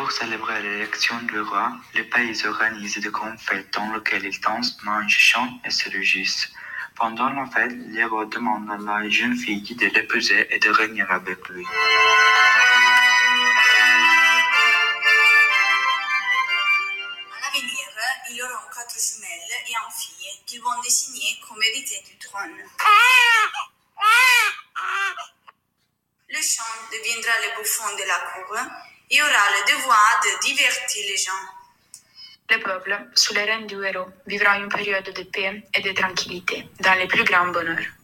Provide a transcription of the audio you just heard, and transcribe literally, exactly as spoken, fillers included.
Pour célébrer l'élection du roi, le pays organise de grandes fêtes dans lesquelles ils dansent, mangent, chantent et se réjouissent. Pendant la fête, le roi demande à la jeune fille de l'épouser et de régner avec lui. À l'avenir, ils auront quatre jumelles et un fille qu'ils vont désigner comme héritiers du trône. Le chant deviendra le bouffon de la cour et aura le devoir de divertir les gens. Le peuple, sous les règne du héros, vivra une période de paix et de tranquillité, dans le plus grand bonheur.